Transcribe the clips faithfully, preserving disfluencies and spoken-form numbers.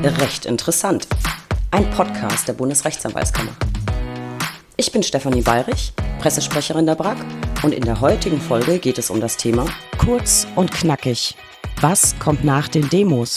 Recht interessant. Ein Podcast der Bundesrechtsanwaltskammer. Ich bin Stefanie Bayrich, Pressesprecherin der B R A K, und in der heutigen Folge geht es um das Thema Kurz und knackig. Was kommt nach den Demos?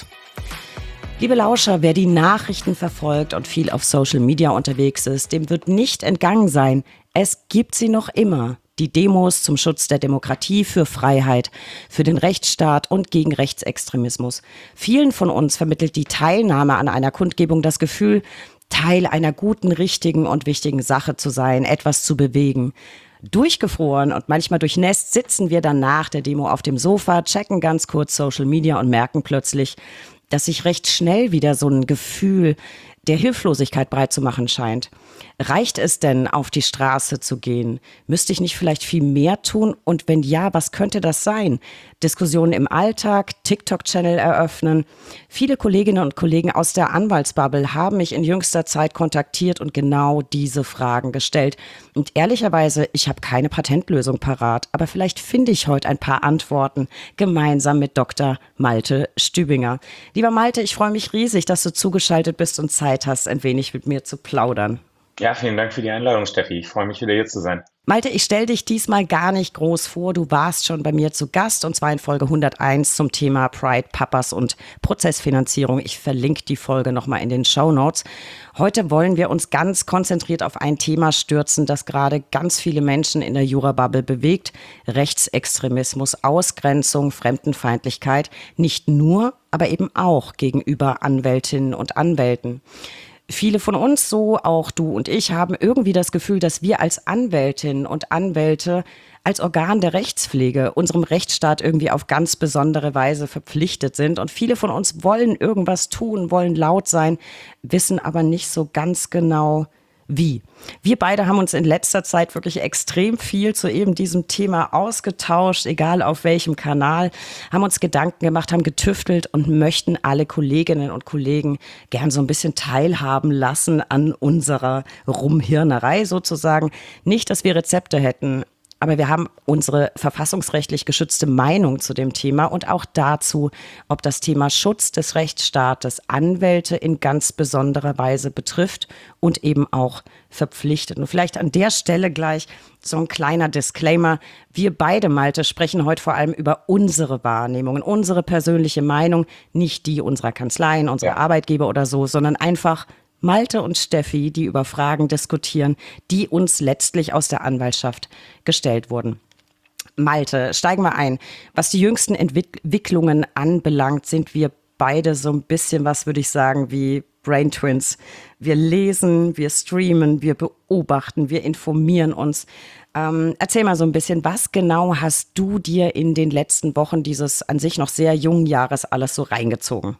Liebe Lauscher, wer die Nachrichten verfolgt und viel auf Social Media unterwegs ist, dem wird nicht entgangen sein. Es gibt sie noch immer. Die Demos zum Schutz der Demokratie, für Freiheit, für den Rechtsstaat und gegen Rechtsextremismus. Vielen von uns vermittelt die Teilnahme an einer Kundgebung das Gefühl, Teil einer guten, richtigen und wichtigen Sache zu sein, etwas zu bewegen. Durchgefroren und manchmal durchnässt sitzen wir dann nach der Demo auf dem Sofa, checken ganz kurz Social Media und merken plötzlich, dass sich recht schnell wieder so ein Gefühl der Hilflosigkeit breit zu machen scheint. Reicht es denn, auf die Straße zu gehen? Müsste ich nicht vielleicht viel mehr tun? Und wenn ja, was könnte das sein? Diskussionen im Alltag, TikTok-Channel eröffnen. Viele Kolleginnen und Kollegen aus der Anwaltsbubble haben mich in jüngster Zeit kontaktiert und genau diese Fragen gestellt. Und ehrlicherweise, ich habe keine Patentlösung parat, aber vielleicht finde ich heute ein paar Antworten gemeinsam mit Doktor Malte Stübinger. Lieber Malte, ich freue mich riesig, dass du zugeschaltet bist und Zeit hast, ein wenig mit mir zu plaudern. Ja, vielen Dank für die Einladung, Steffi. Ich freue mich, wieder hier zu sein. Malte, ich stelle dich diesmal gar nicht groß vor. Du warst schon bei mir zu Gast, und zwar in Folge hunderteins zum Thema Pride, Papas und Prozessfinanzierung. Ich verlinke die Folge nochmal in den Shownotes. Heute wollen wir uns ganz konzentriert auf ein Thema stürzen, das gerade ganz viele Menschen in der Jura-Bubble bewegt. Rechtsextremismus, Ausgrenzung, Fremdenfeindlichkeit. Nicht nur, aber eben auch gegenüber Anwältinnen und Anwälten. Viele von uns, so auch du und ich, haben irgendwie das Gefühl, dass wir als Anwältinnen und Anwälte, als Organ der Rechtspflege, unserem Rechtsstaat irgendwie auf ganz besondere Weise verpflichtet sind. Und viele von uns wollen irgendwas tun, wollen laut sein, wissen aber nicht so ganz genau, wie. Wir beide haben uns in letzter Zeit wirklich extrem viel zu eben diesem Thema ausgetauscht, egal auf welchem Kanal, haben uns Gedanken gemacht, haben getüftelt und möchten alle Kolleginnen und Kollegen gern so ein bisschen teilhaben lassen an unserer Rumhirnerei sozusagen. Nicht, dass wir Rezepte hätten, aber wir haben unsere verfassungsrechtlich geschützte Meinung zu dem Thema und auch dazu, ob das Thema Schutz des Rechtsstaates Anwälte in ganz besonderer Weise betrifft und eben auch verpflichtet. Und vielleicht an der Stelle gleich so ein kleiner Disclaimer. Wir beide, Malte, sprechen heute vor allem über unsere Wahrnehmungen, unsere persönliche Meinung, nicht die unserer Kanzleien, unserer ja. Arbeitgeber oder so, sondern einfach Malte und Steffi, die über Fragen diskutieren, die uns letztlich aus der Anwaltschaft gestellt wurden. Malte, steigen wir ein. Was die jüngsten Entwicklungen anbelangt, sind wir beide so ein bisschen, was würde ich sagen, wie Brain Twins. Wir lesen, wir streamen, wir beobachten, wir informieren uns. Ähm, erzähl mal so ein bisschen, was genau hast du dir in den letzten Wochen dieses an sich noch sehr jungen Jahres alles so reingezogen?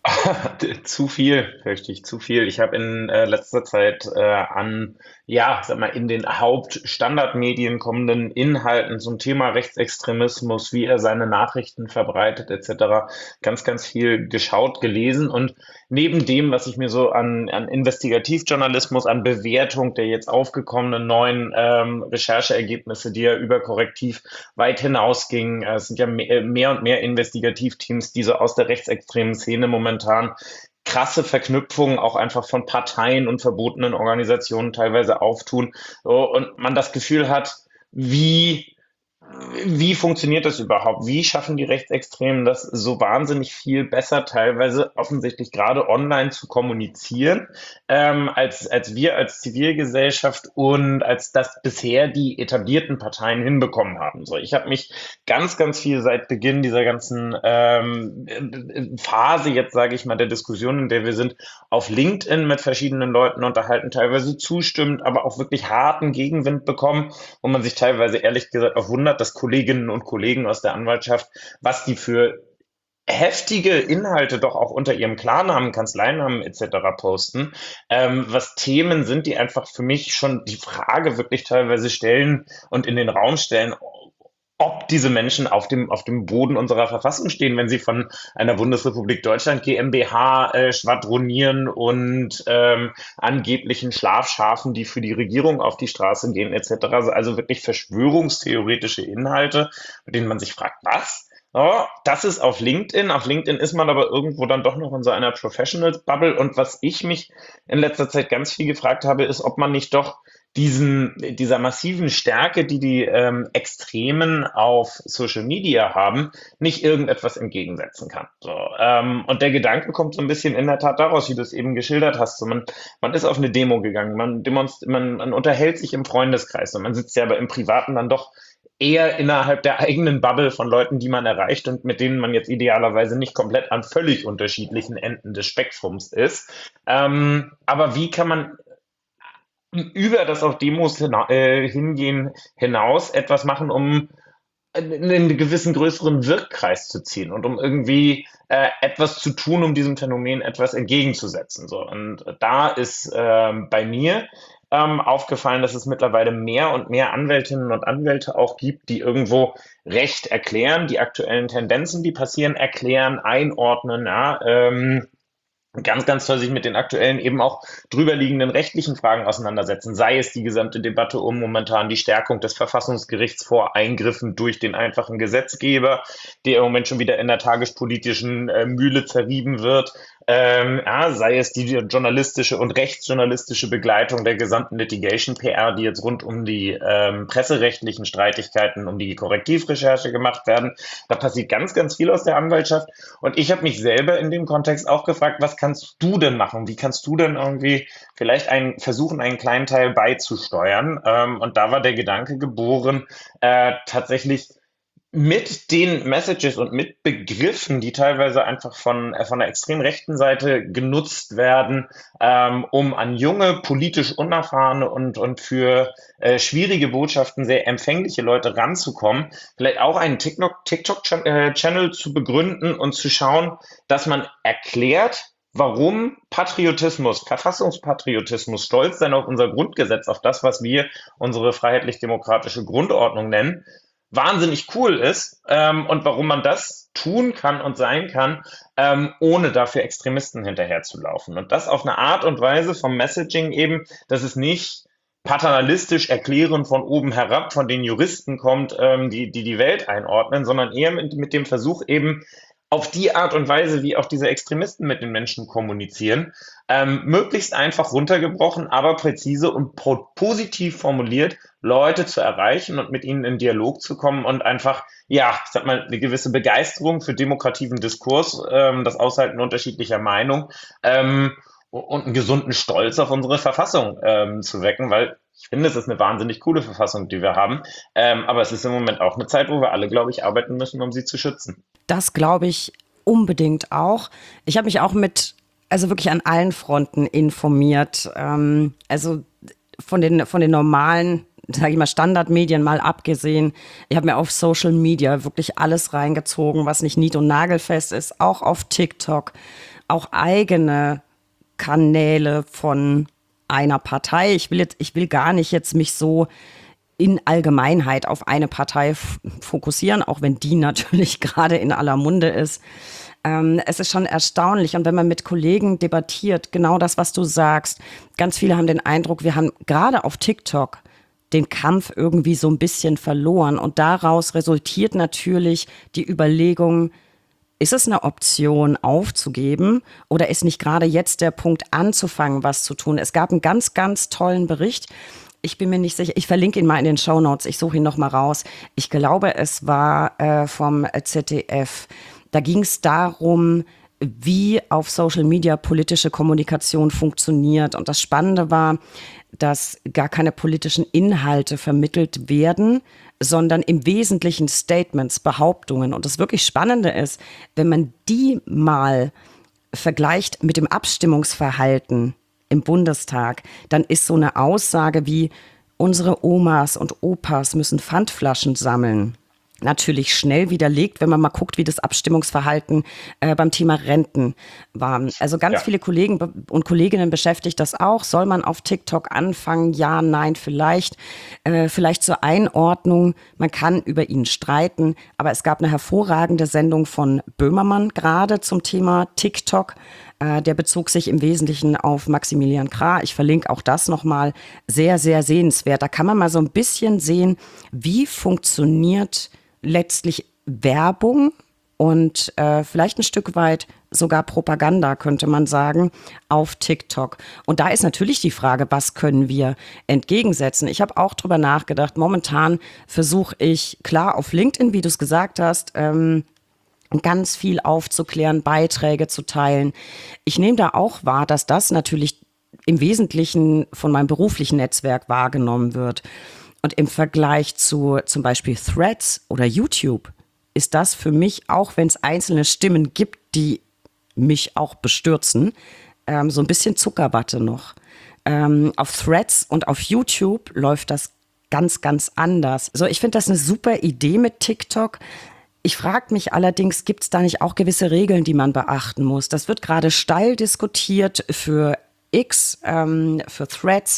Zu viel, fürchte ich, zu viel. Ich habe in äh, letzter Zeit äh, an, ja, sag mal, in den Hauptstandardmedien kommenden Inhalten zum Thema Rechtsextremismus, wie er seine Nachrichten verbreitet, et cetera, ganz, ganz viel geschaut, gelesen. Und neben dem, was ich mir so an, an Investigativjournalismus, an Bewertung der jetzt aufgekommenen neuen ähm, Rechercheergebnisse, die ja überkorrektiv weit hinausgingen, äh, es sind ja mehr, mehr und mehr Investigativteams, die so aus der rechtsextremen Szene momentan krasse Verknüpfungen auch einfach von Parteien und verbotenen Organisationen teilweise auftun, so, und man das Gefühl hat, wie Wie funktioniert das überhaupt? Wie schaffen die Rechtsextremen das so wahnsinnig viel besser, teilweise offensichtlich gerade online zu kommunizieren, ähm, als, als wir als Zivilgesellschaft und als das bisher die etablierten Parteien hinbekommen haben. So, ich habe mich ganz, ganz viel seit Beginn dieser ganzen ähm, Phase, jetzt sage ich mal, der Diskussion, in der wir sind, auf LinkedIn mit verschiedenen Leuten unterhalten, teilweise zustimmend, aber auch wirklich harten Gegenwind bekommen, wo man sich teilweise ehrlich gesagt auch wundert, dass Kolleginnen und Kollegen aus der Anwaltschaft, was die für heftige Inhalte doch auch unter ihrem Klarnamen, Kanzleinamen et cetera posten, ähm, was Themen sind, die einfach für mich schon die Frage wirklich teilweise stellen und in den Raum stellen, ob diese Menschen auf dem, auf dem Boden unserer Verfassung stehen, wenn sie von einer Bundesrepublik Deutschland GmbH äh, schwadronieren und ähm, angeblichen Schlafschafen, die für die Regierung auf die Straße gehen et cetera. Also wirklich verschwörungstheoretische Inhalte, bei denen man sich fragt, was? Oh, das ist auf LinkedIn. Auf LinkedIn ist man aber irgendwo dann doch noch in so einer Professionals-Bubble. Und was ich mich in letzter Zeit ganz viel gefragt habe, ist, ob man nicht doch diesen, dieser massiven Stärke, die die ähm, Extremen auf Social Media haben, nicht irgendetwas entgegensetzen kann. So, ähm, und der Gedanke kommt so ein bisschen in der Tat daraus, wie du es eben geschildert hast. So, man, man ist auf eine Demo gegangen, man, demonst man, man unterhält sich im Freundeskreis und man sitzt ja aber im Privaten dann doch eher innerhalb der eigenen Bubble von Leuten, die man erreicht und mit denen man jetzt idealerweise nicht komplett an völlig unterschiedlichen Enden des Spektrums ist. Ähm, aber wie kann man über das auf Demos hina äh, hingehen hinaus etwas machen, um einen gewissen größeren Wirkkreis zu ziehen und um irgendwie äh, etwas zu tun, um diesem Phänomen etwas entgegenzusetzen. So. Und da ist ähm, bei mir ähm, aufgefallen, dass es mittlerweile mehr und mehr Anwältinnen und Anwälte auch gibt, die irgendwo Recht erklären, die aktuellen Tendenzen, die passieren, erklären, einordnen, ja, ähm, ganz, ganz toll sich mit den aktuellen eben auch drüberliegenden rechtlichen Fragen auseinandersetzen, sei es die gesamte Debatte um momentan die Stärkung des Verfassungsgerichts vor Eingriffen durch den einfachen Gesetzgeber, der im Moment schon wieder in der tagespolitischen äh, Mühle zerrieben wird, ähm, ja, sei es die journalistische und rechtsjournalistische Begleitung der gesamten Litigation-P R, die jetzt rund um die ähm, presserechtlichen Streitigkeiten, um die Korrektivrecherche gemacht werden. Da passiert ganz, ganz viel aus der Anwaltschaft. Und ich habe mich selber in dem Kontext auch gefragt, was kannst du denn machen? Wie kannst du denn irgendwie vielleicht einen, versuchen, einen kleinen Teil beizusteuern? Ähm, und da war der Gedanke geboren, äh, tatsächlich mit den Messages und mit Begriffen, die teilweise einfach von, äh, von der extrem rechten Seite genutzt werden, ähm, um an junge, politisch unerfahrene und, und für äh, schwierige Botschaften sehr empfängliche Leute ranzukommen, vielleicht auch einen TikTok, TikTok-Channel zu begründen und zu schauen, dass man erklärt, warum Patriotismus, Verfassungspatriotismus, Stolz sein auf unser Grundgesetz, auf das, was wir unsere freiheitlich-demokratische Grundordnung nennen, wahnsinnig cool ist, ähm, und warum man das tun kann und sein kann, ähm, ohne dafür Extremisten hinterherzulaufen. Und das auf eine Art und Weise vom Messaging eben, dass es nicht paternalistisch erklären von oben herab von den Juristen kommt, ähm, die, die die Welt einordnen, sondern eher mit, mit dem Versuch eben auf die Art und Weise, wie auch diese Extremisten mit den Menschen kommunizieren, ähm, möglichst einfach runtergebrochen, aber präzise und po positiv formuliert, Leute zu erreichen und mit ihnen in Dialog zu kommen und einfach, ja, ich sag mal, eine gewisse Begeisterung für demokrativen Diskurs, ähm, das Aushalten unterschiedlicher Meinung, ähm, und einen gesunden Stolz auf unsere Verfassung ähm, zu wecken, weil ich finde, es ist eine wahnsinnig coole Verfassung, die wir haben. Ähm, aber es ist im Moment auch eine Zeit, wo wir alle, glaube ich, arbeiten müssen, um sie zu schützen. Das glaube ich unbedingt auch. Ich habe mich auch mit, also wirklich an allen Fronten informiert. Ähm, also von den, von den normalen, sage ich mal, Standardmedien mal abgesehen. Ich habe mir auf Social Media wirklich alles reingezogen, was nicht nied- und nagelfest ist. Auch auf TikTok, auch eigene Kanäle von einer Partei. Ich will jetzt, ich will gar nicht jetzt mich so in Allgemeinheit auf eine Partei f- fokussieren, auch wenn die natürlich gerade in aller Munde ist. Ähm, es ist schon erstaunlich. Und wenn man mit Kollegen debattiert, genau das, was du sagst, ganz viele haben den Eindruck, wir haben gerade auf TikTok den Kampf irgendwie so ein bisschen verloren. Und daraus resultiert natürlich die Überlegung, ist es eine Option aufzugeben oder ist nicht gerade jetzt der Punkt anzufangen, was zu tun? Es gab einen ganz, ganz tollen Bericht. Ich bin mir nicht sicher, ich verlinke ihn mal in den Shownotes, ich suche ihn noch mal raus. Ich glaube, es war äh, vom Z D F. Da ging es darum, wie auf Social Media politische Kommunikation funktioniert. Und das Spannende war, dass gar keine politischen Inhalte vermittelt werden, sondern im Wesentlichen Statements, Behauptungen. Und das wirklich Spannende ist, wenn man die mal vergleicht mit dem Abstimmungsverhalten im Bundestag, dann ist so eine Aussage wie, unsere Omas und Opas müssen Pfandflaschen sammeln, natürlich schnell widerlegt, wenn man mal guckt, wie das Abstimmungsverhalten äh, beim Thema Renten war. Also ganz Ja. viele Kollegen be- und Kolleginnen beschäftigt das auch. Soll man auf TikTok anfangen? Ja, nein, vielleicht. Äh, vielleicht zur Einordnung. Man kann über ihn streiten, aber es gab eine hervorragende Sendung von Böhmermann gerade zum Thema TikTok. Äh, der bezog sich im Wesentlichen auf Maximilian Krah. Ich verlinke auch das nochmal. Sehr, sehr sehenswert. Da kann man mal so ein bisschen sehen, wie funktioniert letztlich Werbung und äh, vielleicht ein Stück weit sogar Propaganda, könnte man sagen, auf TikTok. Und da ist natürlich die Frage, was können wir entgegensetzen? Ich habe auch drüber nachgedacht. Momentan versuche ich, klar, auf LinkedIn, wie du es gesagt hast, ähm, ganz viel aufzuklären, Beiträge zu teilen. Ich nehme da auch wahr, dass das natürlich im Wesentlichen von meinem beruflichen Netzwerk wahrgenommen wird. Und im Vergleich zu zum Beispiel Threads oder YouTube ist das für mich, auch wenn es einzelne Stimmen gibt, die mich auch bestürzen, ähm, so ein bisschen Zuckerwatte noch. Ähm, auf Threads und auf YouTube läuft das ganz, ganz anders. So, ich finde das eine super Idee mit TikTok. Ich frage mich allerdings, gibt es da nicht auch gewisse Regeln, die man beachten muss? Das wird gerade steil diskutiert für X, ähm, für Threads.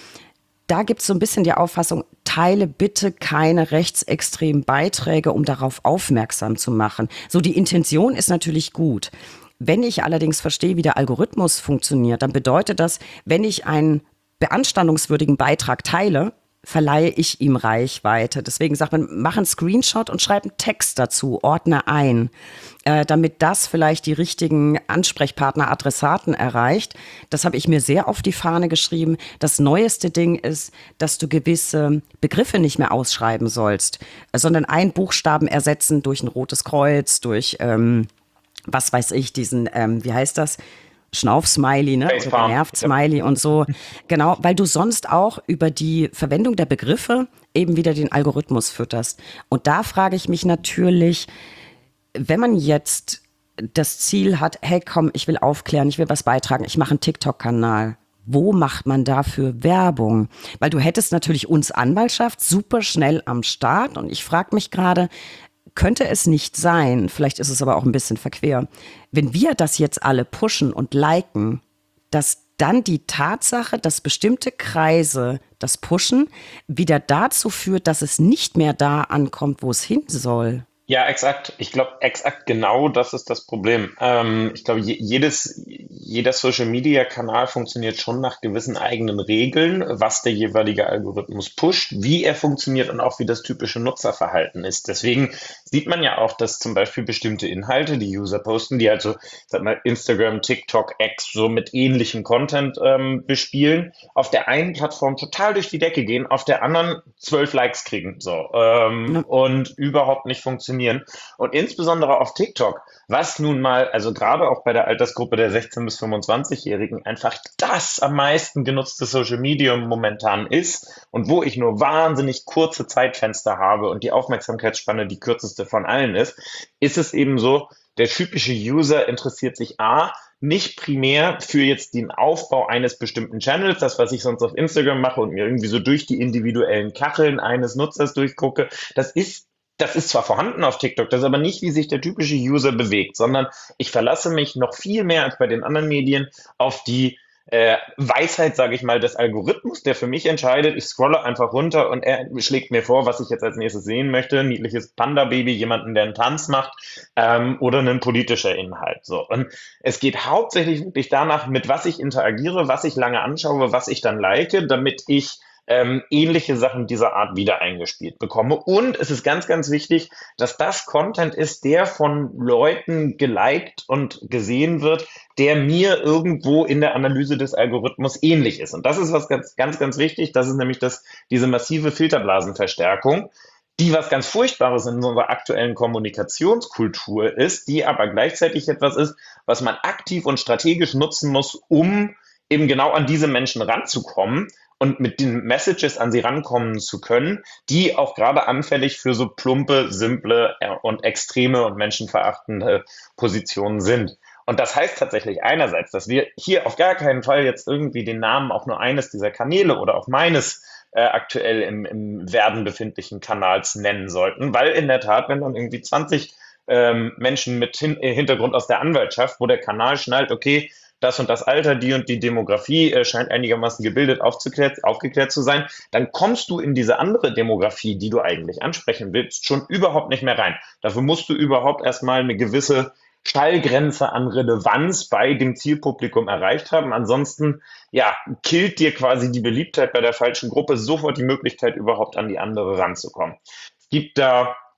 Da gibt es so ein bisschen die Auffassung, teile bitte keine rechtsextremen Beiträge, um darauf aufmerksam zu machen. So, die Intention ist natürlich gut. Wenn ich allerdings verstehe, wie der Algorithmus funktioniert, dann bedeutet das, wenn ich einen beanstandungswürdigen Beitrag teile, verleihe ich ihm Reichweite. Deswegen sagt man, mach einen Screenshot und schreib einen Text dazu, ordne ein, äh, damit das vielleicht die richtigen Ansprechpartner, Adressaten erreicht. Das habe ich mir sehr auf die Fahne geschrieben. Das neueste Ding ist, dass du gewisse Begriffe nicht mehr ausschreiben sollst, sondern einen Buchstaben ersetzen durch ein rotes Kreuz, durch, ähm, was weiß ich, diesen, ähm, wie heißt das? Schnauf-Smiley, ne? Oder Genervt-Smiley und so. Genau, weil du sonst auch über die Verwendung der Begriffe eben wieder den Algorithmus fütterst. Und da frage ich mich natürlich, wenn man jetzt das Ziel hat, hey komm, ich will aufklären, ich will was beitragen, ich mache einen TikTok-Kanal. Wo macht man dafür Werbung? Weil du hättest natürlich uns Anwaltschaft super schnell am Start. Und ich frage mich gerade, könnte es nicht sein, vielleicht ist es aber auch ein bisschen verquer, wenn wir das jetzt alle pushen und liken, dass dann die Tatsache, dass bestimmte Kreise das pushen, wieder dazu führt, dass es nicht mehr da ankommt, wo es hin soll? Ja, exakt. Ich glaube, exakt genau das ist das Problem. Ähm, ich glaube, je, jedes, jeder Social-Media-Kanal funktioniert schon nach gewissen eigenen Regeln, was der jeweilige Algorithmus pusht, wie er funktioniert und auch wie das typische Nutzerverhalten ist. Deswegen sieht man ja auch, dass zum Beispiel bestimmte Inhalte, die User posten, die also, sag mal, Instagram, TikTok, X so mit ähnlichem Content ähm, bespielen, auf der einen Plattform total durch die Decke gehen, auf der anderen zwölf Likes kriegen, so ähm, und überhaupt nicht funktionieren. Und insbesondere auf TikTok, was nun mal, also gerade auch bei der Altersgruppe der sechzehn- bis fünfundzwanzig-Jährigen einfach das am meisten genutzte Social Media momentan ist und wo ich nur wahnsinnig kurze Zeitfenster habe und die Aufmerksamkeitsspanne die kürzeste von allen ist, ist es eben so, der typische User interessiert sich A, nicht primär für jetzt den Aufbau eines bestimmten Channels, das, was ich sonst auf Instagram mache und mir irgendwie so durch die individuellen Kacheln eines Nutzers durchgucke, das ist Das ist zwar vorhanden auf TikTok, das ist aber nicht, wie sich der typische User bewegt, sondern ich verlasse mich noch viel mehr als bei den anderen Medien auf die äh, Weisheit, sage ich mal, des Algorithmus, der für mich entscheidet. Ich scrolle einfach runter und er schlägt mir vor, was ich jetzt als nächstes sehen möchte. Ein niedliches Panda-Baby, jemanden, der einen Tanz macht ähm, oder ein politischer Inhalt. So. Und es geht hauptsächlich wirklich danach, mit was ich interagiere, was ich lange anschaue, was ich dann like, damit ich ähm, ähnliche Sachen dieser Art wieder eingespielt bekomme. Und es ist ganz, ganz wichtig, dass das Content ist, der von Leuten geliked und gesehen wird, der mir irgendwo in der Analyse des Algorithmus ähnlich ist. Und das ist was ganz, ganz, ganz wichtig. Das ist nämlich das, diese massive Filterblasenverstärkung, die was ganz Furchtbares in unserer aktuellen Kommunikationskultur ist, die aber gleichzeitig etwas ist, was man aktiv und strategisch nutzen muss, um eben genau an diese Menschen ranzukommen und mit den Messages an sie rankommen zu können, die auch gerade anfällig für so plumpe, simple äh, und extreme und menschenverachtende Positionen sind. Und das heißt tatsächlich einerseits, dass wir hier auf gar keinen Fall jetzt irgendwie den Namen auch nur eines dieser Kanäle oder auch meines äh, aktuell im, im Werden befindlichen Kanals nennen sollten, weil in der Tat, wenn dann irgendwie zwanzig ähm, Menschen mit hin äh, Hintergrund aus der Anwaltschaft, wo der Kanal schnallt, okay, das und das Alter, die und die Demografie äh, scheint einigermaßen gebildet, aufzuklärt, aufgeklärt zu sein, dann kommst du in diese andere Demografie, die du eigentlich ansprechen willst, schon überhaupt nicht mehr rein. Dafür musst du überhaupt erstmal eine gewisse Stallgrenze an Relevanz bei dem Zielpublikum erreicht haben. Ansonsten, ja, killt dir quasi die Beliebtheit bei der falschen Gruppe sofort die Möglichkeit, überhaupt an die andere ranzukommen. Es gibt da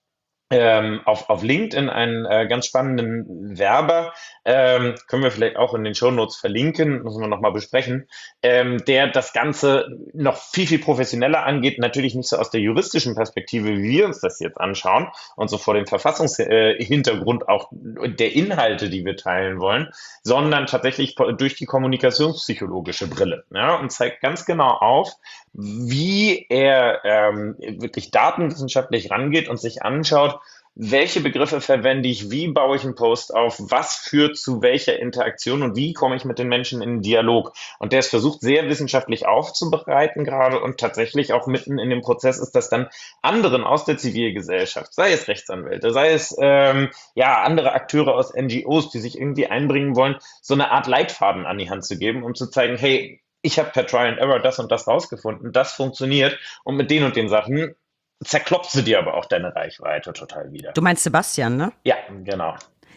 ähm, auf, auf LinkedIn einen äh, ganz spannenden Werber, ähm, können wir vielleicht auch in den Shownotes verlinken, müssen wir nochmal besprechen, ähm, der das Ganze noch viel, viel professioneller angeht, natürlich nicht so aus der juristischen Perspektive, wie wir uns das jetzt anschauen und so vor dem Verfassungshintergrund äh, Hintergrund auch der Inhalte, die wir teilen wollen, sondern tatsächlich durch die kommunikationspsychologische Brille, ja, und zeigt ganz genau auf, wie er ähm, wirklich datenwissenschaftlich rangeht und sich anschaut, welche Begriffe verwende ich, wie baue ich einen Post auf, was führt zu welcher Interaktion und wie komme ich mit den Menschen in den Dialog. Und der ist versucht, sehr wissenschaftlich aufzubereiten gerade und tatsächlich auch mitten in dem Prozess ist, dass dann anderen aus der Zivilgesellschaft, sei es Rechtsanwälte, sei es ähm, ja andere Akteure aus N G Os, die sich irgendwie einbringen wollen, so eine Art Leitfaden an die Hand zu geben, um zu zeigen, hey, ich habe per Try and Error das und das rausgefunden, das funktioniert und mit den und den Sachen zerklopfst du dir aber auch deine Reichweite total wieder. Du meinst Sebastian, ne? Ja, genau.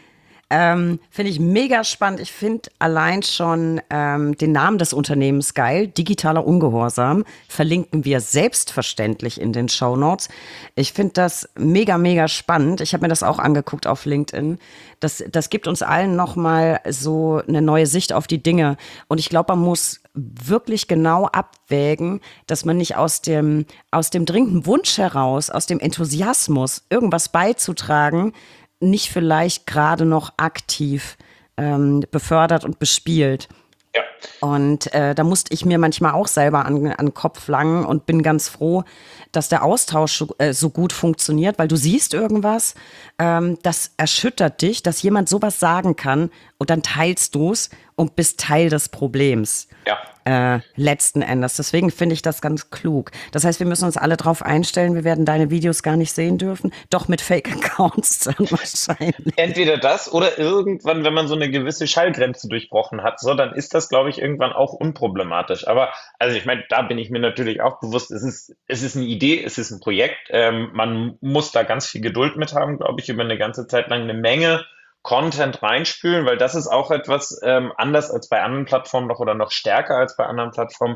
Ähm, finde ich mega spannend. Ich finde allein schon ähm, den Namen des Unternehmens geil. Digitaler Ungehorsam verlinken wir selbstverständlich in den Shownotes. Ich finde das mega, mega spannend. Ich habe mir das auch angeguckt auf LinkedIn. Das, das gibt uns allen nochmal so eine neue Sicht auf die Dinge. Und ich glaube, man muss wirklich genau abwägen, dass man nicht aus dem, aus dem dringenden Wunsch heraus, aus dem Enthusiasmus, irgendwas beizutragen, nicht vielleicht gerade noch aktiv ähm, befördert und bespielt. Ja. Und äh, da musste ich mir manchmal auch selber an, an den Kopf langen und bin ganz froh, dass der Austausch so, äh, so gut funktioniert, weil du siehst irgendwas, ähm, das erschüttert dich, dass jemand sowas sagen kann und dann teilst du es und bist Teil des Problems. Ja. Äh, letzten Endes. Deswegen finde ich das ganz klug. Das heißt, wir müssen uns alle drauf einstellen, wir werden deine Videos gar nicht sehen dürfen. Doch mit Fake-Accounts dann wahrscheinlich. Entweder das oder irgendwann, wenn man so eine gewisse Schallgrenze durchbrochen hat, so, dann ist das, glaube ich, irgendwann auch unproblematisch. Aber, also ich meine, da bin ich mir natürlich auch bewusst, es ist, es ist eine Idee, es ist ein Projekt. Ähm, man muss da ganz viel Geduld mit haben, glaube ich, über eine ganze Zeit lang eine Menge Content reinspülen, weil das ist auch etwas ähm, anders als bei anderen Plattformen noch oder noch stärker als bei anderen Plattformen.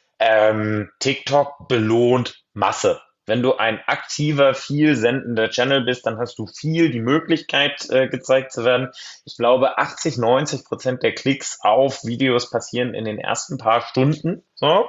Ähm, TikTok belohnt Masse. Wenn du ein aktiver, viel sendender Channel bist, dann hast du viel die Möglichkeit, äh, gezeigt zu werden. Ich glaube, achtzig, neunzig Prozent der Klicks auf Videos passieren in den ersten paar Stunden. So.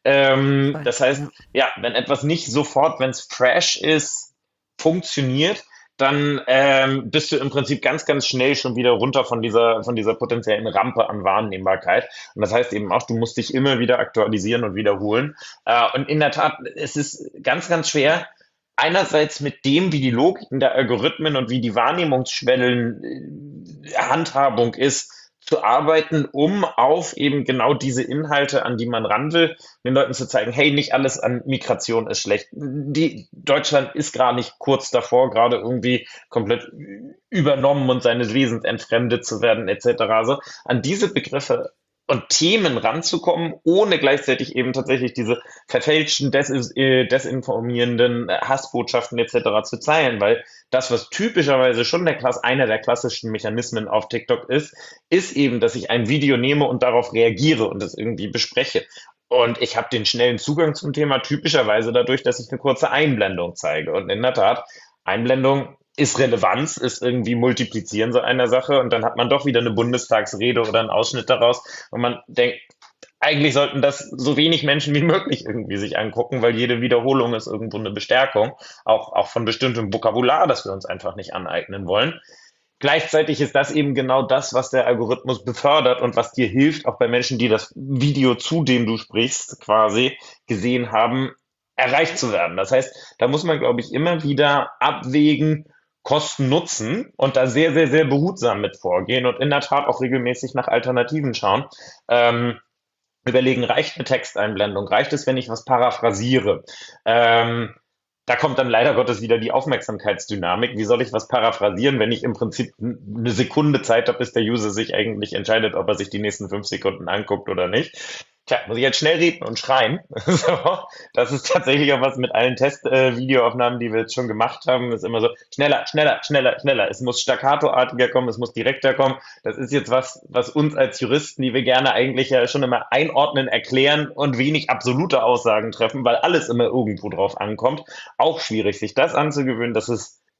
Ähm, das heißt, ja, wenn etwas nicht sofort, wenn es fresh ist, funktioniert, dann ähm, bist du im Prinzip ganz, ganz schnell schon wieder runter von dieser, von dieser potenziellen Rampe an Wahrnehmbarkeit. Und das heißt eben auch, du musst dich immer wieder aktualisieren und wiederholen. Äh, und in der Tat, es ist ganz, ganz schwer, einerseits mit dem, wie die Logiken der Algorithmen und wie die Wahrnehmungsschwellen äh, Handhabung ist, zu arbeiten, um auf eben genau diese Inhalte, an die man ran will, den Leuten zu zeigen, hey, nicht alles an Migration ist schlecht. Die, Deutschland ist gerade nicht kurz davor, gerade irgendwie komplett übernommen und seines Wesens entfremdet zu werden, et cetera. Also an diese Begriffe und Themen ranzukommen, ohne gleichzeitig eben tatsächlich diese verfälschten, des, äh, desinformierenden äh, Hassbotschaften et cetera zu teilen, weil das, was typischerweise schon der Klass, einer der klassischen Mechanismen auf TikTok ist, ist eben, dass ich ein Video nehme und darauf reagiere und das irgendwie bespreche. Und ich habe den schnellen Zugang zum Thema typischerweise dadurch, dass ich eine kurze Einblendung zeige. Und in der Tat, Einblendung ist Relevanz, ist irgendwie Multiplizieren so einer Sache und dann hat man doch wieder eine Bundestagsrede oder einen Ausschnitt daraus und man denkt, eigentlich sollten das so wenig Menschen wie möglich irgendwie sich angucken, weil jede Wiederholung ist irgendwo eine Bestärkung, auch, auch von bestimmtem Vokabular, das wir uns einfach nicht aneignen wollen. Gleichzeitig ist das eben genau das, was der Algorithmus befördert und was dir hilft, auch bei Menschen, die das Video, zu dem du sprichst, quasi gesehen haben, erreicht zu werden. Das heißt, da muss man, glaube ich, immer wieder abwägen, Kosten nutzen und da sehr, sehr, sehr behutsam mit vorgehen und in der Tat auch regelmäßig nach Alternativen schauen. Ähm, überlegen, reicht eine Texteinblendung? Reicht es, wenn ich was paraphrasiere? Ähm, da kommt dann leider Gottes wieder die Aufmerksamkeitsdynamik. Wie soll ich was paraphrasieren, wenn ich im Prinzip eine Sekunde Zeit habe, bis der User sich eigentlich entscheidet, ob er sich die nächsten fünf Sekunden anguckt oder nicht? Tja, muss ich jetzt schnell reden und schreien. So, das ist tatsächlich auch was mit allen Test-Videoaufnahmen, die wir jetzt schon gemacht haben. Ist immer so, schneller, schneller, schneller, schneller. Es muss staccatoartiger kommen, es muss direkter kommen. Das ist jetzt was, was uns als Juristen, die wir gerne eigentlich ja schon immer einordnen, erklären und wenig absolute Aussagen treffen, weil alles immer irgendwo drauf ankommt. Auch schwierig, sich das anzugewöhnen. Das ist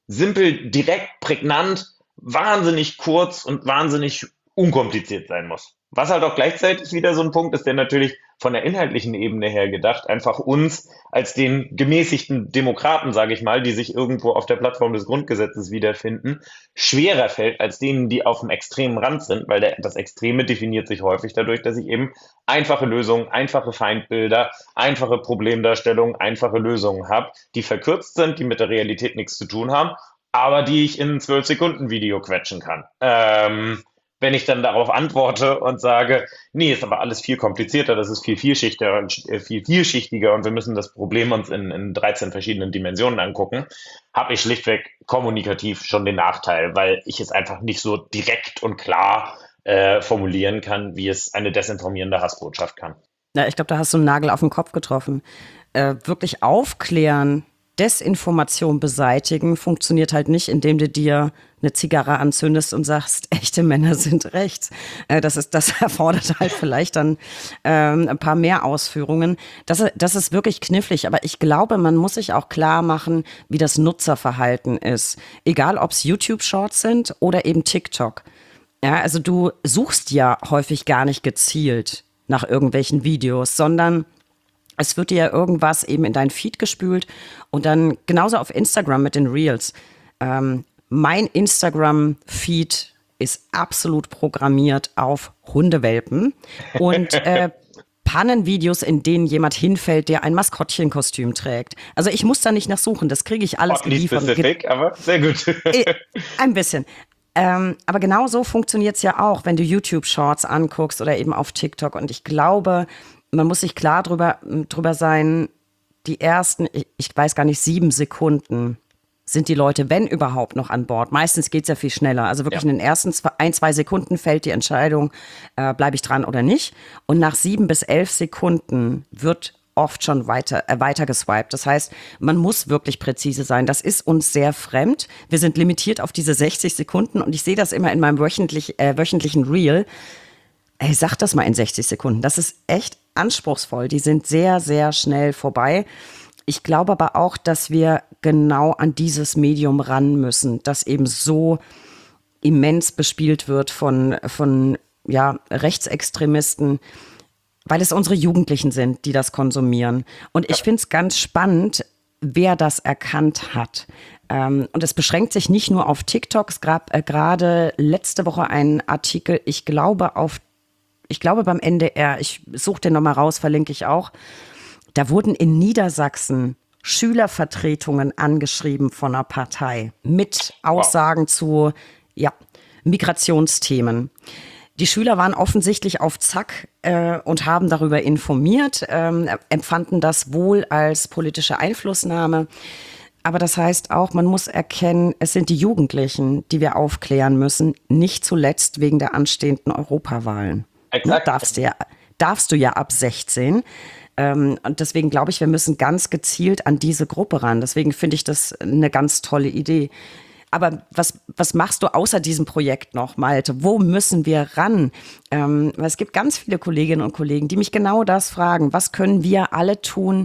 simpel, direkt, prägnant, wahnsinnig kurz und wahnsinnig unkompliziert sein muss. Was halt auch gleichzeitig wieder so ein Punkt ist, der natürlich von der inhaltlichen Ebene her gedacht einfach uns als den gemäßigten Demokraten, sage ich mal, die sich irgendwo auf der Plattform des Grundgesetzes wiederfinden, schwerer fällt als denen, die auf dem extremen Rand sind, weil der, das Extreme definiert sich häufig dadurch, dass ich eben einfache Lösungen, einfache Feindbilder, einfache Problemdarstellungen, einfache Lösungen habe, die verkürzt sind, die mit der Realität nichts zu tun haben, aber die ich in ein zwölf Sekunden Video quetschen kann. Ähm, wenn ich dann darauf antworte und sage, nee, ist aber alles viel komplizierter, das ist viel vielschichtiger und äh, viel vielschichtiger und wir müssen das Problem uns in, in dreizehn verschiedenen Dimensionen angucken, habe ich schlichtweg kommunikativ schon den Nachteil, weil ich es einfach nicht so direkt und klar äh, formulieren kann, wie es eine desinformierende Hassbotschaft kann. Ja, ich glaube, da hast du einen Nagel auf den Kopf getroffen. Äh, wirklich aufklären, Desinformation beseitigen, funktioniert halt nicht, indem du dir eine Zigarre anzündest und sagst, echte Männer sind rechts. Äh, das ist, das erfordert halt vielleicht dann ähm, ein paar mehr Ausführungen. Das, das ist wirklich knifflig, aber ich glaube, man muss sich auch klar machen, wie das Nutzerverhalten ist. Egal, ob es YouTube-Shorts sind oder eben TikTok. Ja, also du suchst ja häufig gar nicht gezielt nach irgendwelchen Videos, sondern es wird dir ja irgendwas eben in dein Feed gespült und dann genauso auf Instagram mit den Reels. Ähm, mein Instagram-Feed ist absolut programmiert auf Hundewelpen und äh, Pannenvideos, in denen jemand hinfällt, der ein Maskottchenkostüm trägt. Also ich muss da nicht nachsuchen, das kriege ich alles Oddly geliefert. specific, aber sehr gut. Äh, Ein bisschen. Ähm, aber genau so funktioniert es ja auch, wenn du YouTube-Shorts anguckst oder eben auf TikTok. Und ich glaube, man muss sich klar drüber, drüber sein, die ersten, ich, ich weiß gar nicht, sieben Sekunden sind die Leute, wenn überhaupt, noch an Bord. Meistens geht es ja viel schneller. Also wirklich Ja. in den ersten zwei, ein, zwei Sekunden fällt die Entscheidung, äh, bleibe ich dran oder nicht. Und nach sieben bis elf Sekunden wird oft schon weiter, äh, weiter geswiped. Das heißt, man muss wirklich präzise sein. Das ist uns sehr fremd. Wir sind limitiert auf diese sechzig Sekunden und ich sehe das immer in meinem wöchentlich, äh, wöchentlichen Reel. Ey, sag das mal in sechzig Sekunden. Das ist echt anspruchsvoll. Die sind sehr, sehr schnell vorbei. Ich glaube aber auch, dass wir genau an dieses Medium ran müssen, das eben so immens bespielt wird von, von ja, Rechtsextremisten, weil es unsere Jugendlichen sind, die das konsumieren. Und ich finde es ganz spannend, wer das erkannt hat. Ähm, und es beschränkt sich nicht nur auf TikTok. Es gab äh, gerade letzte Woche einen Artikel, ich glaube auf, ich glaube beim N D R, ich suche den nochmal raus, verlinke ich auch. Da wurden in Niedersachsen Schülervertretungen angeschrieben von einer Partei mit Aussagen wow. zu ja, Migrationsthemen. Die Schüler waren offensichtlich auf Zack äh, und haben darüber informiert, ähm, empfanden das wohl als politische Einflussnahme. Aber das heißt auch, man muss erkennen, es sind die Jugendlichen, die wir aufklären müssen, nicht zuletzt wegen der anstehenden Europawahlen. Exakt. Ne, darfst, du ja, darfst du ja ab sechzehn. Ähm, und deswegen glaube ich, wir müssen ganz gezielt an diese Gruppe ran. Deswegen finde ich das eine ganz tolle Idee. Aber was, was machst du außer diesem Projekt noch, Malte? Wo müssen wir ran? Ähm, es gibt ganz viele Kolleginnen und Kollegen, die mich genau das fragen. Was können wir alle tun,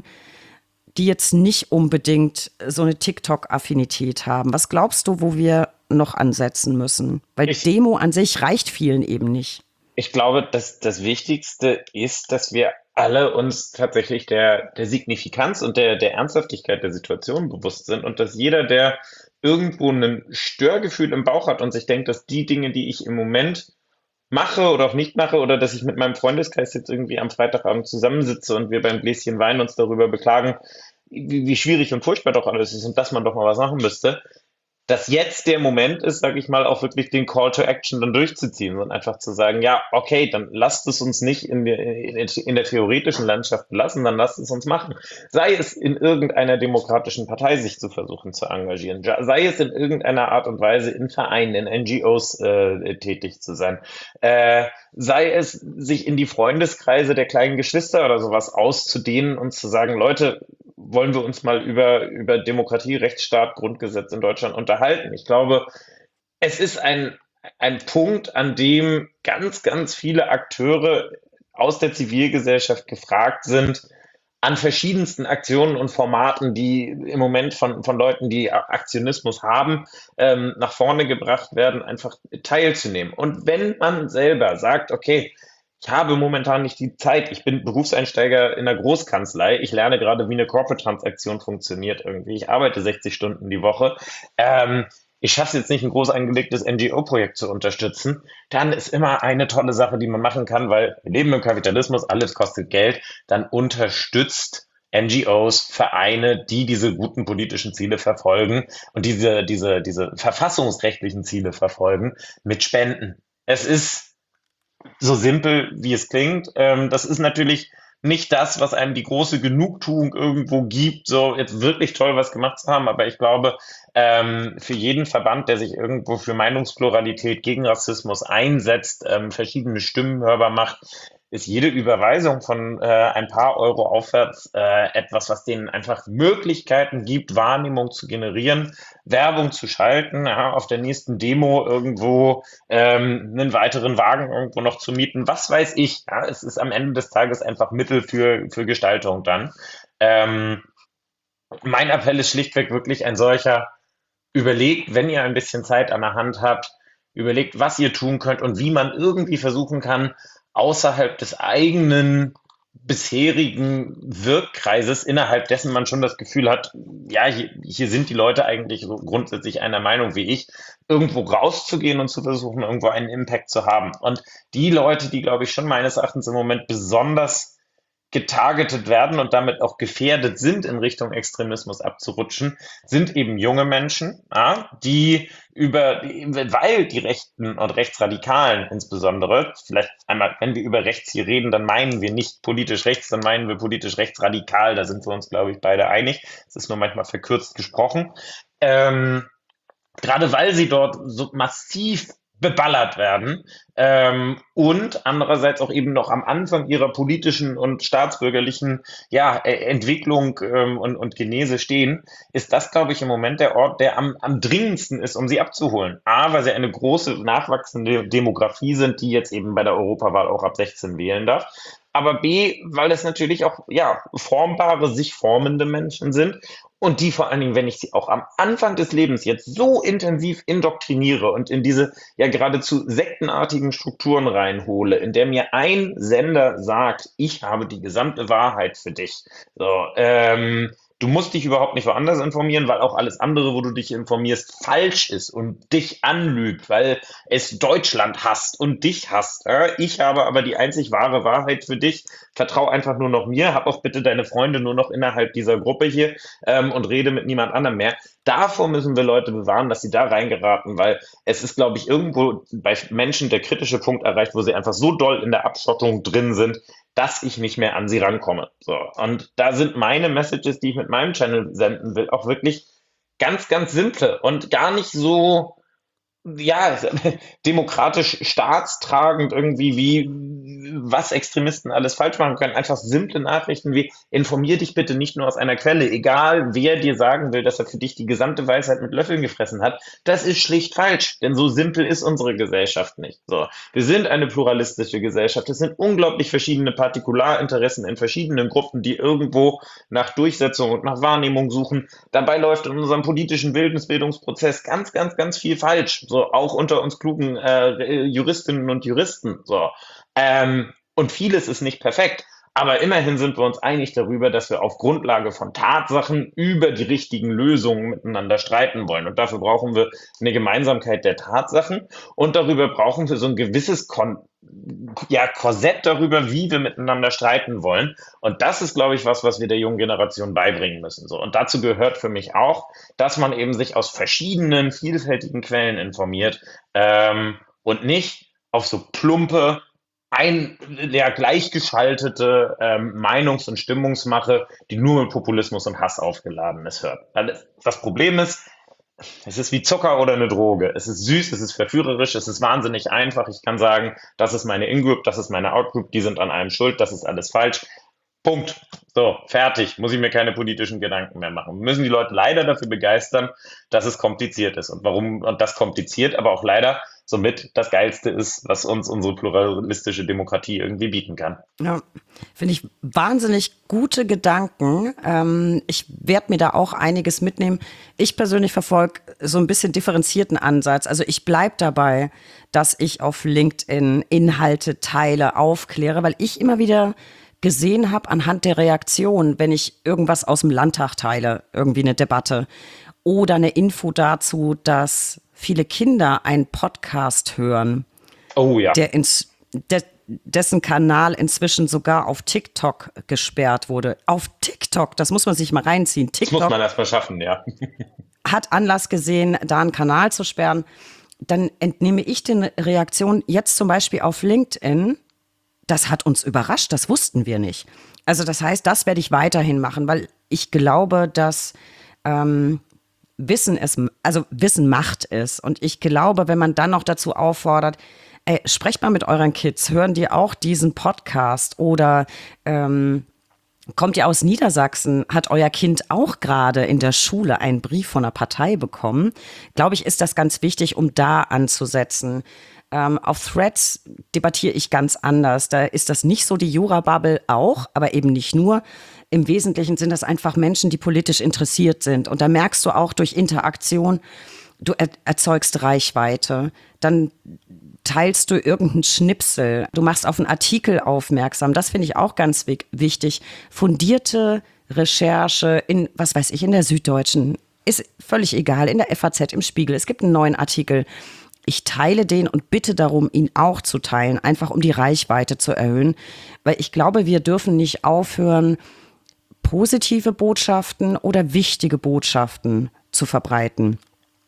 die jetzt nicht unbedingt so eine TikTok-Affinität haben? Was glaubst du, wo wir noch ansetzen müssen? Weil ich, Demo an sich reicht vielen eben nicht. Ich glaube, dass das Wichtigste ist, dass wir alle uns tatsächlich der, der Signifikanz und der, der Ernsthaftigkeit der Situation bewusst sind und dass jeder, der irgendwo ein Störgefühl im Bauch hat und sich denkt, dass die Dinge, die ich im Moment mache oder auch nicht mache oder dass ich mit meinem Freundeskreis jetzt irgendwie am Freitagabend zusammensitze und wir beim Gläschen Wein uns darüber beklagen, wie, wie schwierig und furchtbar doch alles ist und dass man doch mal was machen müsste, dass jetzt der Moment ist, sage ich mal, auch wirklich den Call to Action dann durchzuziehen und einfach zu sagen, ja, okay, dann lasst es uns nicht in der, in der theoretischen Landschaft belassen, dann lasst es uns machen. Sei es in irgendeiner demokratischen Partei sich zu versuchen zu engagieren, sei es in irgendeiner Art und Weise in Vereinen, in N G Os äh, tätig zu sein, äh, sei es sich in die Freundeskreise der kleinen Geschwister oder sowas auszudehnen und zu sagen, Leute, wollen wir uns mal über, über Demokratie, Rechtsstaat, Grundgesetz in Deutschland unterhalten. Ich glaube, es ist ein, ein Punkt, an dem ganz, ganz viele Akteure aus der Zivilgesellschaft gefragt sind, an verschiedensten Aktionen und Formaten, die im Moment von, von Leuten, die Aktionismus haben, ähm, nach vorne gebracht werden, einfach teilzunehmen. Und wenn man selber sagt, okay, ich habe momentan nicht die Zeit, ich bin Berufseinsteiger in der Großkanzlei, ich lerne gerade, wie eine Corporate-Transaktion funktioniert irgendwie, ich arbeite sechzig Stunden die Woche, ähm, ich schaffe es jetzt nicht, ein groß angelegtes N G O-Projekt zu unterstützen, dann ist immer eine tolle Sache, die man machen kann, weil wir leben im Kapitalismus, alles kostet Geld, dann unterstützt N G Os, Vereine, die diese guten politischen Ziele verfolgen und diese, diese, diese verfassungsrechtlichen Ziele verfolgen, mit Spenden. Es ist so simpel, wie es klingt. Ähm, das ist natürlich nicht das, was einem die große Genugtuung irgendwo gibt, so jetzt wirklich toll was gemacht zu haben. Aber ich glaube, ähm, für jeden Verband, der sich irgendwo für Meinungspluralität gegen Rassismus einsetzt, ähm, verschiedene Stimmen hörbar macht, ist jede Überweisung von äh, ein paar Euro aufwärts äh, etwas, was denen einfach Möglichkeiten gibt, Wahrnehmung zu generieren, Werbung zu schalten, ja, auf der nächsten Demo irgendwo ähm, einen weiteren Wagen irgendwo noch zu mieten, was weiß ich. Ja, es ist am Ende des Tages einfach Mittel für, für Gestaltung dann. Ähm, Mein Appell ist schlichtweg wirklich ein solcher: Überlegt, wenn ihr ein bisschen Zeit an der Hand habt, überlegt, was ihr tun könnt und wie man irgendwie versuchen kann, außerhalb des eigenen bisherigen Wirkkreises, innerhalb dessen man schon das Gefühl hat, ja, hier, hier sind die Leute eigentlich so grundsätzlich einer Meinung wie ich, irgendwo rauszugehen und zu versuchen, irgendwo einen Impact zu haben. Und die Leute, die, glaube ich, schon meines Erachtens im Moment besonders getargetet werden und damit auch gefährdet sind, in Richtung Extremismus abzurutschen, sind eben junge Menschen, ja, die über, weil die Rechten und Rechtsradikalen insbesondere, vielleicht einmal, wenn wir über rechts hier reden, dann meinen wir nicht politisch rechts, dann meinen wir politisch rechtsradikal, da sind wir uns, glaube ich, beide einig. Es ist nur manchmal verkürzt gesprochen. Ähm, Gerade weil sie dort so massiv beballert werden, ähm, und andererseits auch eben noch am Anfang ihrer politischen und staatsbürgerlichen, ja, E- Entwicklung, ähm, und, und Genese stehen, ist das, glaube ich, im Moment der Ort, der am, am dringendsten ist, um sie abzuholen. A, weil sie eine große nachwachsende Demografie sind, die jetzt eben bei der Europawahl auch ab sechzehn wählen darf. Aber B, weil es natürlich auch, ja, formbare, sich formende Menschen sind und die vor allen Dingen, wenn ich sie auch am Anfang des Lebens jetzt so intensiv indoktriniere und in diese ja geradezu sektenartigen Strukturen reinhole, in der mir ein Sender sagt, ich habe die gesamte Wahrheit für dich. So, ähm, du musst dich überhaupt nicht woanders informieren, weil auch alles andere, wo du dich informierst, falsch ist und dich anlügt, weil es Deutschland hasst und dich hasst. Äh? Ich habe aber die einzig wahre Wahrheit für dich. Vertrau einfach nur noch mir, hab auch bitte deine Freunde nur noch innerhalb dieser Gruppe hier, ähm, und rede mit niemand anderem mehr. Davor müssen wir Leute bewahren, dass sie da reingeraten, weil es ist, glaube ich, irgendwo bei Menschen der kritische Punkt erreicht, wo sie einfach so doll in der Abschottung drin sind, dass ich nicht mehr an sie rankomme. So. Und da sind meine Messages, die ich mit meinem Channel senden will, auch wirklich ganz, ganz simple und gar nicht so, ja, demokratisch staatstragend irgendwie, wie was Extremisten alles falsch machen können. Einfach simple Nachrichten wie: Informier dich bitte nicht nur aus einer Quelle, egal wer dir sagen will, dass er für dich die gesamte Weisheit mit Löffeln gefressen hat. Das ist schlicht falsch, denn so simpel ist unsere Gesellschaft nicht. So, wir sind eine pluralistische Gesellschaft. Es sind unglaublich verschiedene Partikularinteressen in verschiedenen Gruppen, die irgendwo nach Durchsetzung und nach Wahrnehmung suchen. Dabei läuft in unserem politischen Bildungsbildungsprozess ganz, ganz, ganz viel falsch. So, auch unter uns klugen äh, Juristinnen und Juristen. So. Ähm, und vieles ist nicht perfekt. Aber immerhin sind wir uns einig darüber, dass wir auf Grundlage von Tatsachen über die richtigen Lösungen miteinander streiten wollen. Und dafür brauchen wir eine Gemeinsamkeit der Tatsachen. Und darüber brauchen wir so ein gewisses Kon ja, Korsett darüber, wie wir miteinander streiten wollen. Und das ist, glaube ich, was, was wir der jungen Generation beibringen müssen. So. Und dazu gehört für mich auch, dass man eben sich aus verschiedenen, vielfältigen Quellen informiert, ähm, und nicht auf so plumpe, ein der gleichgeschaltete ähm, Meinungs- und Stimmungsmache, die nur mit Populismus und Hass aufgeladen ist, hört. Weil das Problem ist, es ist wie Zucker oder eine Droge. Es ist süß, es ist verführerisch, es ist wahnsinnig einfach. Ich kann sagen, das ist meine In-Group, das ist meine Out-Group, die sind an einem schuld, das ist alles falsch. Punkt. So, fertig. Muss ich mir keine politischen Gedanken mehr machen. Wir müssen die Leute leider dafür begeistern, dass es kompliziert ist. Und warum, und das kompliziert, aber auch leider, somit das Geilste ist, was uns unsere pluralistische Demokratie irgendwie bieten kann. Ja, finde ich wahnsinnig gute Gedanken. Ähm, ich werde mir da auch einiges mitnehmen. Ich persönlich verfolge so ein bisschen differenzierten Ansatz. Also ich bleibe dabei, dass ich auf LinkedIn Inhalte teile, aufkläre, weil ich immer wieder gesehen habe anhand der Reaktion, wenn ich irgendwas aus dem Landtag teile, irgendwie eine Debatte oder eine Info dazu, dass viele Kinder einen Podcast hören, Oh ja, der ins, der, dessen Kanal inzwischen sogar auf TikTok gesperrt wurde. Auf TikTok, das muss man sich mal reinziehen. das muss TikTok man erst mal schaffen, ja. hat Anlass gesehen, da einen Kanal zu sperren. Dann entnehme ich den Reaktionen jetzt zum Beispiel auf LinkedIn. Das hat uns überrascht, das wussten wir nicht. Also das heißt, das werde ich weiterhin machen, weil ich glaube, dass ähm, Wissen es, also Wissen macht es. Und ich glaube, wenn man dann noch dazu auffordert, ey, sprecht mal mit euren Kids, hören die auch diesen Podcast oder ähm, kommt ihr aus Niedersachsen, hat euer Kind auch gerade in der Schule einen Brief von einer Partei bekommen, glaube ich, ist das ganz wichtig, um da anzusetzen. Ähm, auf Threads debattiere ich ganz anders. Da ist das nicht so die Jura-Bubble auch, aber eben nicht nur. Im Wesentlichen sind das einfach Menschen, die politisch interessiert sind. Und da merkst du auch durch Interaktion, du er erzeugst Reichweite. Dann teilst du irgendeinen Schnipsel. Du machst auf einen Artikel aufmerksam. Das finde ich auch ganz wichtig. Fundierte Recherche in, was weiß ich, in der Süddeutschen. Ist völlig egal. In der F A Z, im Spiegel. Es gibt einen neuen Artikel. Ich teile den und bitte darum, ihn auch zu teilen, einfach um die Reichweite zu erhöhen. Weil ich glaube, wir dürfen nicht aufhören, positive Botschaften oder wichtige Botschaften zu verbreiten.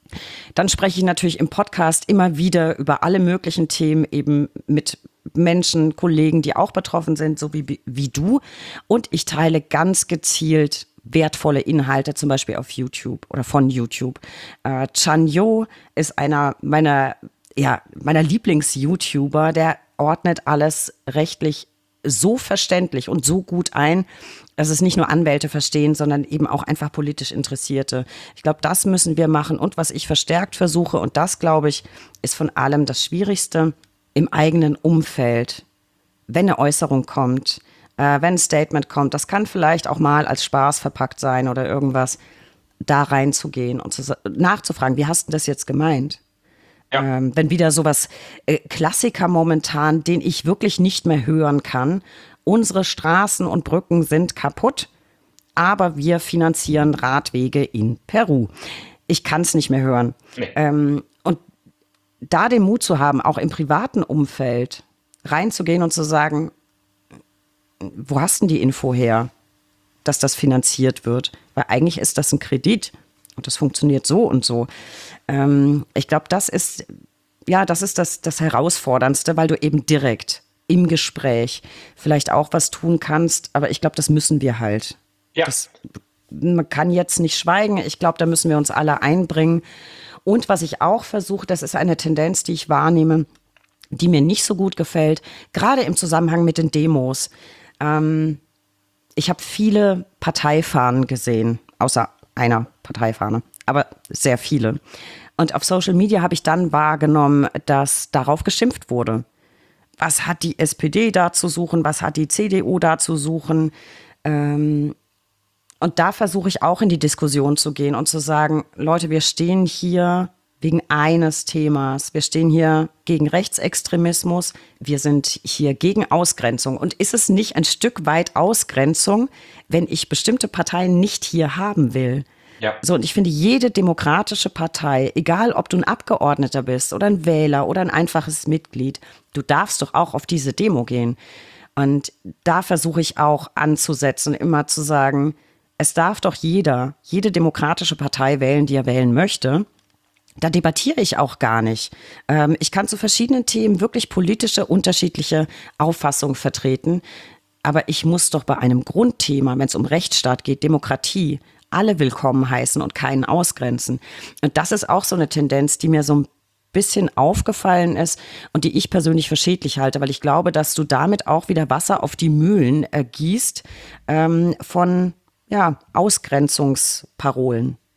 Dann spreche ich natürlich im Podcast immer wieder über alle möglichen Themen, eben mit Menschen, Kollegen, die auch betroffen sind, so wie, wie du. Und ich teile ganz gezielt wertvolle Inhalte, zum Beispiel auf YouTube oder von YouTube. Äh, Chanyo ist einer meiner, ja, meiner Lieblings-YouTuber, der ordnet alles rechtlich so verständlich und so gut ein, dass es nicht nur Anwälte verstehen, sondern eben auch einfach politisch Interessierte. Ich glaube, das müssen wir machen. Und was ich verstärkt versuche, und das, glaube ich, ist von allem das Schwierigste, im eigenen Umfeld, wenn eine Äußerung kommt, äh, wenn ein Statement kommt, das kann vielleicht auch mal als Spaß verpackt sein oder irgendwas, da reinzugehen und zu, nachzufragen, wie hast du das jetzt gemeint? Ja. Ähm, wenn wieder sowas, äh, Klassiker momentan, den ich wirklich nicht mehr hören kann. Unsere Straßen und Brücken sind kaputt, aber wir finanzieren Radwege in Peru. Ich kann es nicht mehr hören. Nee. Ähm, und da den Mut zu haben, auch im privaten Umfeld reinzugehen und zu sagen, wo hast denn die Info her, dass das finanziert wird? Weil eigentlich ist das ein Kredit und das funktioniert so und so. Ähm, ich glaube, das ist, ja, das ist das, das Herausforderndste, weil du eben direkt im Gespräch vielleicht auch was tun kannst. Aber ich glaube, das müssen wir halt. Ja. Das, man kann jetzt nicht schweigen. Ich glaube, da müssen wir uns alle einbringen. Und was ich auch versuche, das ist eine Tendenz, die ich wahrnehme, die mir nicht so gut gefällt, gerade im Zusammenhang mit den Demos. Ähm, ich habe viele Parteifahnen gesehen, außer einer Parteifahne, aber sehr viele. Und auf Social Media habe ich dann wahrgenommen, dass darauf geschimpft wurde. Was hat die S P D da zu suchen? Was hat die C D U da zu suchen? Ähm, und da versuche ich auch in die Diskussion zu gehen und zu sagen, Leute, wir stehen hier wegen eines Themas. Wir stehen hier gegen Rechtsextremismus. Wir sind hier gegen Ausgrenzung. Und ist es nicht ein Stück weit Ausgrenzung, wenn ich bestimmte Parteien nicht hier haben will? Ja. So, und ich finde, jede demokratische Partei, egal ob du ein Abgeordneter bist oder ein Wähler oder ein einfaches Mitglied, du darfst doch auch auf diese Demo gehen. Und da versuche ich auch anzusetzen, immer zu sagen, es darf doch jeder, jede demokratische Partei wählen, die er wählen möchte. Da debattiere ich auch gar nicht. Ähm, ich kann zu verschiedenen Themen wirklich politische, unterschiedliche Auffassungen vertreten. Aber ich muss doch bei einem Grundthema, wenn es um Rechtsstaat geht, Demokratie, alle willkommen heißen und keinen ausgrenzen. Und das ist auch so eine Tendenz, die mir so ein bisschen aufgefallen ist und die ich persönlich für schädlich halte, weil ich glaube, dass du damit auch wieder Wasser auf die Mühlen ergießt ähm, von ja, Ausgrenzungsparolen.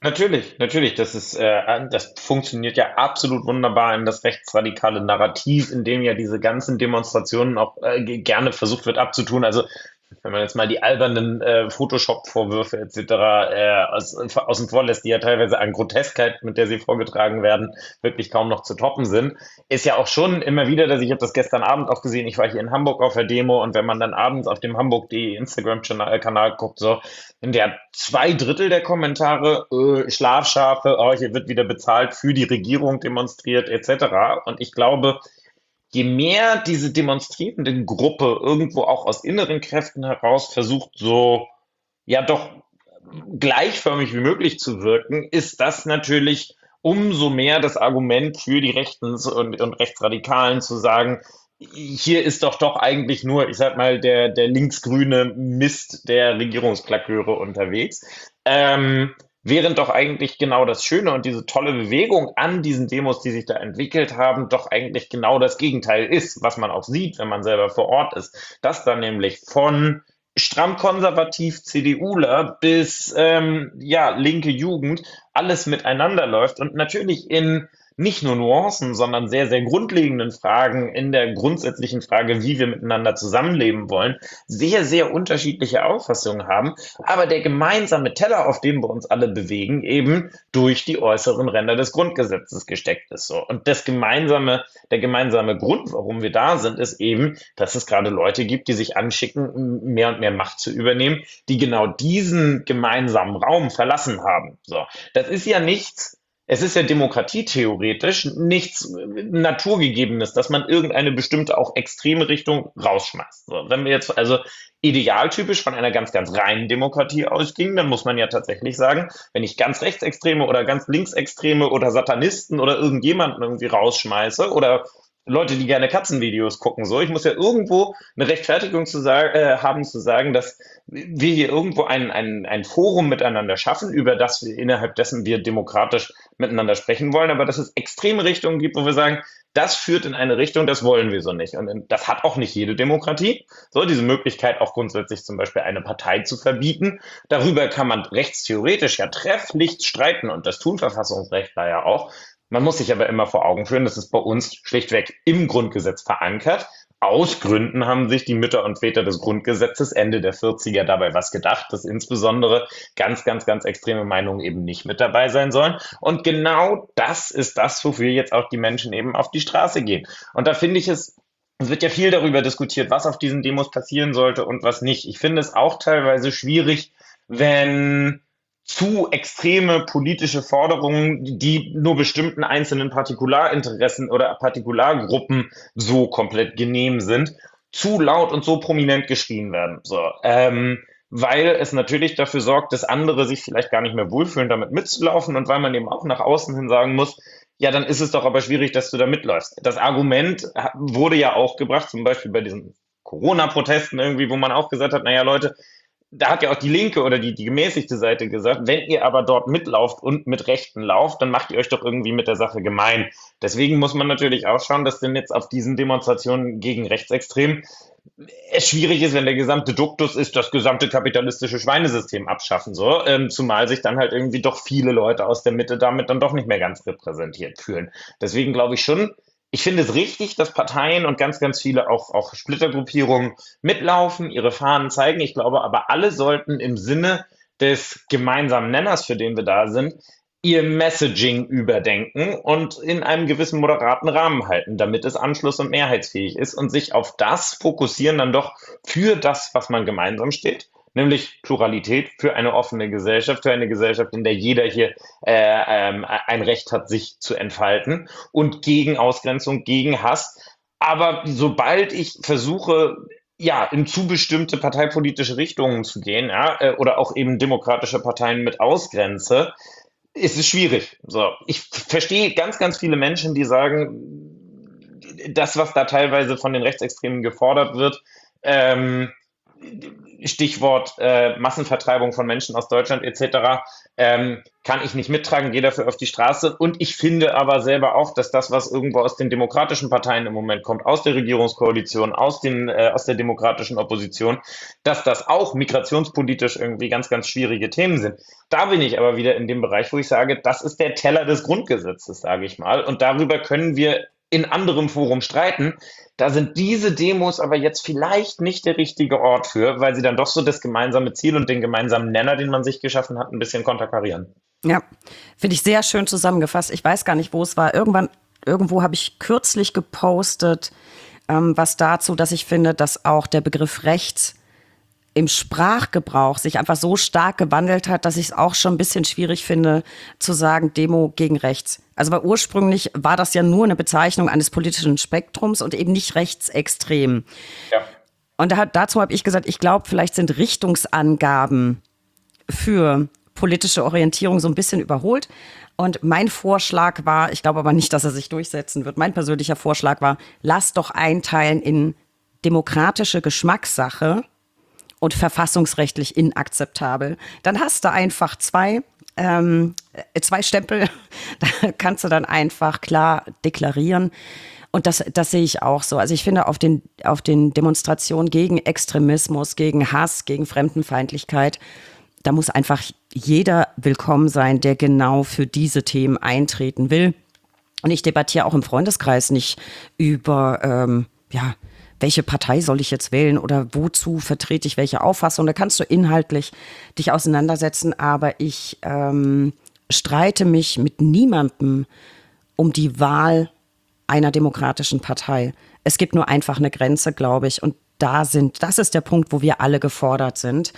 Natürlich, natürlich, das ist, äh, das funktioniert ja absolut wunderbar in das rechtsradikale Narrativ, in dem ja diese ganzen Demonstrationen auch äh, ge- gerne versucht wird abzutun. Also wenn man jetzt mal die albernen äh, Photoshop-Vorwürfe et cetera äh, aus, außen vor lässt, die ja teilweise an Groteskheit, mit der sie vorgetragen werden, wirklich kaum noch zu toppen sind, ist ja auch schon immer wieder, dass ich habe das gestern Abend auch gesehen, ich war hier in Hamburg auf der Demo und wenn man dann abends auf dem Hamburg.de Instagram-Kanal guckt, so, in der zwei Drittel der Kommentare äh, Schlafschafe, oh, hier wird wieder bezahlt für die Regierung demonstriert et cetera. Und ich glaube, je mehr diese demonstrierende Gruppe irgendwo auch aus inneren Kräften heraus versucht, so ja doch gleichförmig wie möglich zu wirken, ist das natürlich umso mehr das Argument für die Rechten und, und Rechtsradikalen zu sagen, hier ist doch doch eigentlich nur, ich sag mal, der, der linksgrüne Mist der Regierungsklaköre unterwegs. Ähm, Während doch eigentlich genau das Schöne und diese tolle Bewegung an diesen Demos, die sich da entwickelt haben, doch eigentlich genau das Gegenteil ist, was man auch sieht, wenn man selber vor Ort ist. Dass dann nämlich von stramm konservativ CDUler bis ähm, ja, linke Jugend alles miteinander läuft und natürlich in nicht nur Nuancen, sondern sehr, sehr grundlegenden Fragen in der grundsätzlichen Frage, wie wir miteinander zusammenleben wollen, sehr, sehr unterschiedliche Auffassungen haben, aber der gemeinsame Teller, auf dem wir uns alle bewegen, eben durch die äußeren Ränder des Grundgesetzes gesteckt ist. So. Und das gemeinsame, der gemeinsame Grund, warum wir da sind, ist eben, dass es gerade Leute gibt, die sich anschicken, mehr und mehr Macht zu übernehmen, die genau diesen gemeinsamen Raum verlassen haben. So. Das ist ja nichts, es ist ja demokratietheoretisch nichts Naturgegebenes, dass man irgendeine bestimmte auch extreme Richtung rausschmeißt. So, wenn wir jetzt also idealtypisch von einer ganz, ganz reinen Demokratie ausgingen, dann muss man ja tatsächlich sagen, wenn ich ganz Rechtsextreme oder ganz Linksextreme oder Satanisten oder irgendjemanden irgendwie rausschmeiße oder Leute, die gerne Katzenvideos gucken, so. Ich muss ja irgendwo eine Rechtfertigung zu sagen, äh, haben zu sagen, dass wir hier irgendwo ein, ein, ein Forum miteinander schaffen, über das wir innerhalb dessen wir demokratisch miteinander sprechen wollen, aber dass es extreme Richtungen gibt, wo wir sagen, das führt in eine Richtung, das wollen wir so nicht. Und das hat auch nicht jede Demokratie. So, diese Möglichkeit auch grundsätzlich zum Beispiel eine Partei zu verbieten. Darüber kann man rechtstheoretisch ja trefflich streiten und das tun Verfassungsrechtler ja auch. Man muss sich aber immer vor Augen führen, das ist bei uns schlichtweg im Grundgesetz verankert. Aus Gründen haben sich die Mütter und Väter des Grundgesetzes Ende der vierziger dabei was gedacht, dass insbesondere ganz, ganz, ganz extreme Meinungen eben nicht mit dabei sein sollen. Und genau das ist das, wofür jetzt auch die Menschen eben auf die Straße gehen. Und da finde ich es, es wird ja viel darüber diskutiert, was auf diesen Demos passieren sollte und was nicht. Ich finde es auch teilweise schwierig, wenn zu extreme politische Forderungen, die nur bestimmten einzelnen Partikularinteressen oder Partikulargruppen so komplett genehm sind, zu laut und so prominent geschrien werden. So, ähm, weil es natürlich dafür sorgt, dass andere sich vielleicht gar nicht mehr wohlfühlen, damit mitzulaufen und weil man eben auch nach außen hin sagen muss, ja, dann ist es doch aber schwierig, dass du da mitläufst. Das Argument ha- wurde ja auch gebracht, zum Beispiel bei diesen Corona-Protesten irgendwie, wo man auch gesagt hat, naja, Leute, da hat ja auch die linke oder die, die gemäßigte Seite gesagt, wenn ihr aber dort mitlauft und mit Rechten lauft, dann macht ihr euch doch irgendwie mit der Sache gemein. Deswegen muss man natürlich auch schauen, dass denn jetzt auf diesen Demonstrationen gegen Rechtsextrem es schwierig ist, wenn der gesamte Duktus ist, das gesamte kapitalistische Schweinesystem abschaffen, so, ähm, zumal sich dann halt irgendwie doch viele Leute aus der Mitte damit dann doch nicht mehr ganz repräsentiert fühlen. Deswegen glaube ich schon, ich finde es richtig, dass Parteien und ganz, ganz viele auch, auch Splittergruppierungen mitlaufen, ihre Fahnen zeigen. Ich glaube aber, alle sollten im Sinne des gemeinsamen Nenners, für den wir da sind, ihr Messaging überdenken und in einem gewissen moderaten Rahmen halten, damit es anschluss- und mehrheitsfähig ist und sich auf das fokussieren dann doch für das, was man gemeinsam steht, nämlich Pluralität für eine offene Gesellschaft, für eine Gesellschaft, in der jeder hier äh, ähm, ein Recht hat, sich zu entfalten und gegen Ausgrenzung, gegen Hass. Aber sobald ich versuche, ja, in zu bestimmte parteipolitische Richtungen zu gehen, ja, äh, oder auch eben demokratische Parteien mit ausgrenze, ist es schwierig. So, ich verstehe ganz, ganz viele Menschen, die sagen, das, was da teilweise von den Rechtsextremen gefordert wird, ähm, Stichwort äh, Massenvertreibung von Menschen aus Deutschland et cetera, ähm, kann ich nicht mittragen, gehe dafür auf die Straße. Und ich finde aber selber auch, dass das, was irgendwo aus den demokratischen Parteien im Moment kommt, aus der Regierungskoalition, aus den, äh, aus der demokratischen Opposition, dass das auch migrationspolitisch irgendwie ganz, ganz schwierige Themen sind. Da bin ich aber wieder in dem Bereich, wo ich sage, das ist der Teller des Grundgesetzes, sage ich mal. Und darüber können wir in anderem Forum streiten. Da sind diese Demos aber jetzt vielleicht nicht der richtige Ort für, weil sie dann doch so das gemeinsame Ziel und den gemeinsamen Nenner, den man sich geschaffen hat, ein bisschen konterkarieren. Ja, finde ich sehr schön zusammengefasst. Ich weiß gar nicht, wo es war. Irgendwann, irgendwo habe ich kürzlich gepostet, ähm, was dazu, dass ich finde, dass auch der Begriff rechts im Sprachgebrauch sich einfach so stark gewandelt hat, dass ich es auch schon ein bisschen schwierig finde, zu sagen Demo gegen rechts. Also weil ursprünglich war das ja nur eine Bezeichnung eines politischen Spektrums und eben nicht rechtsextrem. Ja. Und da, dazu habe ich gesagt, ich glaube, vielleicht sind Richtungsangaben für politische Orientierung so ein bisschen überholt. Und mein Vorschlag war, ich glaube aber nicht, dass er sich durchsetzen wird, mein persönlicher Vorschlag war, lass doch einteilen in demokratische Geschmackssache und verfassungsrechtlich inakzeptabel. Dann hast du einfach zwei, ähm, zwei Stempel, da kannst du dann einfach klar deklarieren. Und das, das sehe ich auch so. Also ich finde, auf den, auf den Demonstrationen gegen Extremismus, gegen Hass, gegen Fremdenfeindlichkeit, da muss einfach jeder willkommen sein, der genau für diese Themen eintreten will. Und ich debattiere auch im Freundeskreis nicht über, ähm, ja, welche Partei soll ich jetzt wählen oder wozu vertrete ich welche Auffassung. Da kannst du inhaltlich dich auseinandersetzen, aber ich ähm, streite mich mit niemandem um die Wahl einer demokratischen Partei. Es gibt nur einfach eine Grenze, glaube ich, und da sind, das ist der Punkt, wo wir alle gefordert sind.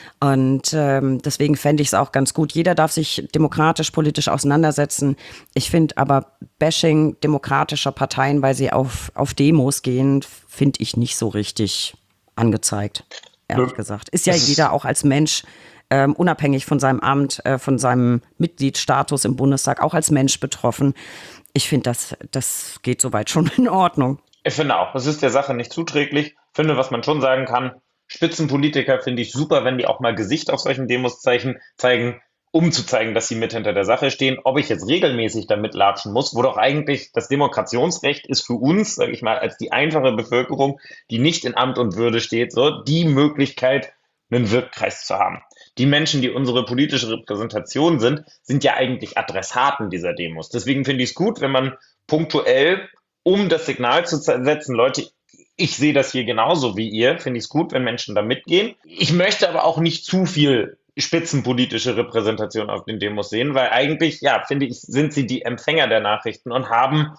Und ähm, deswegen fände ich es auch ganz gut. Jeder darf sich demokratisch, politisch auseinandersetzen. Ich finde aber Bashing demokratischer Parteien, weil sie auf, auf Demos gehen, finde ich nicht so richtig angezeigt, ehrlich ja. gesagt. Ist ja jeder auch als Mensch, ähm, unabhängig von seinem Amt, äh, von seinem Mitgliedsstatus im Bundestag, auch als Mensch betroffen. Ich finde, das, das geht soweit schon in Ordnung. Ich finde auch, es ist der Sache nicht zuträglich. Ich finde, was man schon sagen kann, Spitzenpolitiker finde ich super, wenn die auch mal Gesicht auf solchen Demos zeigen, zeigen, um zu zeigen, dass sie mit hinter der Sache stehen. Ob ich jetzt regelmäßig damit latschen muss, wo doch eigentlich das Demokrationsrecht ist für uns, sage ich mal, als die einfache Bevölkerung, die nicht in Amt und Würde steht, so die Möglichkeit, einen Wirkkreis zu haben. Die Menschen, die unsere politische Repräsentation sind, sind ja eigentlich Adressaten dieser Demos. Deswegen finde ich es gut, wenn man punktuell, um das Signal zu setzen, Leute, ich sehe das hier genauso wie ihr, finde ich es gut, wenn Menschen da mitgehen. Ich möchte aber auch nicht zu viel spitzenpolitische Repräsentation auf den Demos sehen, weil eigentlich, ja, finde ich, sind sie die Empfänger der Nachrichten und haben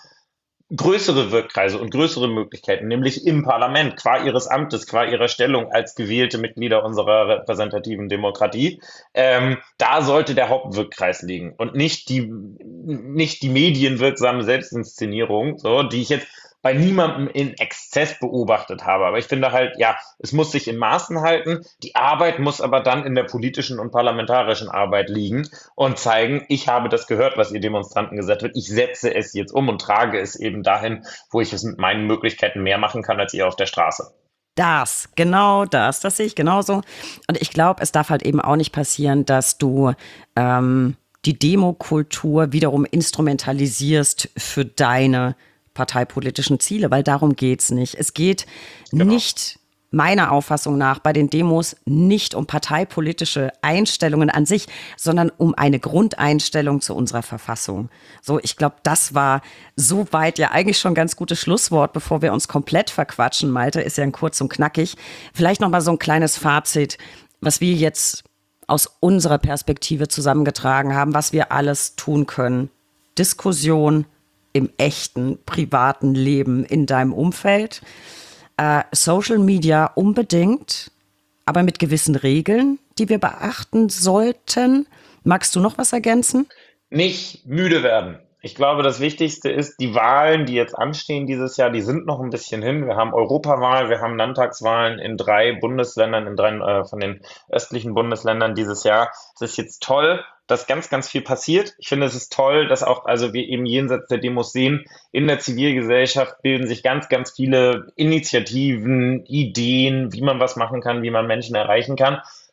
größere Wirkkreise und größere Möglichkeiten, nämlich im Parlament, qua ihres Amtes, qua ihrer Stellung als gewählte Mitglieder unserer repräsentativen Demokratie. Ähm, da sollte der Hauptwirkkreis liegen und nicht die, nicht die medienwirksame Selbstinszenierung, so, die ich jetzt bei niemandem in Exzess beobachtet habe. Aber ich finde halt, ja, es muss sich in Maßen halten. Die Arbeit muss aber dann in der politischen und parlamentarischen Arbeit liegen und zeigen, ich habe das gehört, was ihr Demonstranten gesagt habt. Ich setze es jetzt um und trage es eben dahin, wo ich es mit meinen Möglichkeiten mehr machen kann, als ihr auf der Straße. Das, genau das, das sehe ich genauso. Und ich glaube, es darf halt eben auch nicht passieren, dass du ähm, die Demokultur wiederum instrumentalisierst für deine parteipolitischen Ziele, weil darum geht's nicht. Es geht genau. nicht, meiner Auffassung nach, bei den Demos nicht um parteipolitische Einstellungen an sich, sondern um eine Grundeinstellung zu unserer Verfassung. So, ich glaube, das war soweit ja eigentlich schon ein ganz gutes Schlusswort, bevor wir uns komplett verquatschen. Malte ist ja ein kurz und knackig. Vielleicht noch mal so ein kleines Fazit, was wir jetzt aus unserer Perspektive zusammengetragen haben, was wir alles tun können. Diskussion im echten, privaten Leben in deinem Umfeld. Äh, Social Media unbedingt, aber mit gewissen Regeln, die wir beachten sollten. Magst du noch was ergänzen? Nicht müde werden. Ich glaube, das Wichtigste ist, die Wahlen, die jetzt anstehen dieses Jahr, die sind noch ein bisschen hin. Wir haben Europawahl, wir haben Landtagswahlen in drei Bundesländern, in drei äh, von den östlichen Bundesländern dieses Jahr. Es ist jetzt toll, dass ganz, ganz viel passiert. Ich finde, es ist toll, dass auch, also wir eben jenseits der Demos sehen, in der Zivilgesellschaft bilden sich ganz, ganz viele Initiativen, Ideen, wie man was machen kann, wie man Menschen erreichen kann.